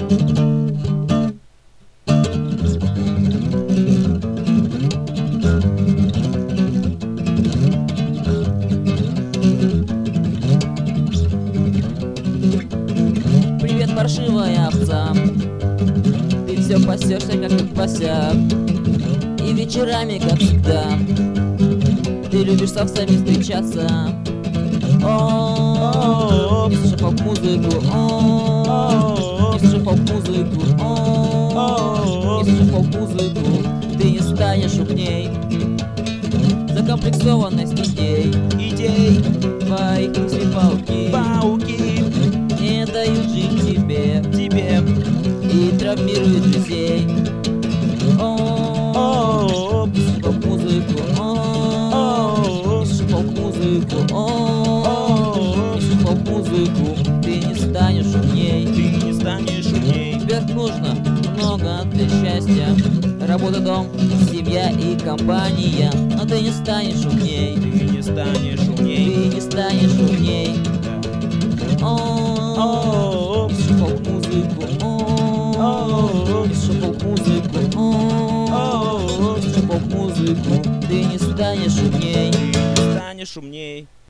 Привет, паршивая овца, ты все пасешься, как тут босяк, и вечерами, как всегда, ты любишь с овцами встречаться. О, не слыша поп-музыку, не слыша поп-музыку, не слыша поп-музыку, ты не станешь умней. Закомплексованность идей твоих мыслей не дают жить тебе и травмируют друзей. О, не слыша поп-музыку, не слыша поп-музыку, не слыша поп-музыку, ты не станешь умней. Тебе нужно много для счастья: работа, дом, семья и компания. Но ты не станешь умней. Ты не станешь умней. О, не слыша поп-музыку, не слыша поп-музыку, не слыша поп-музыку, ты не станешь умней.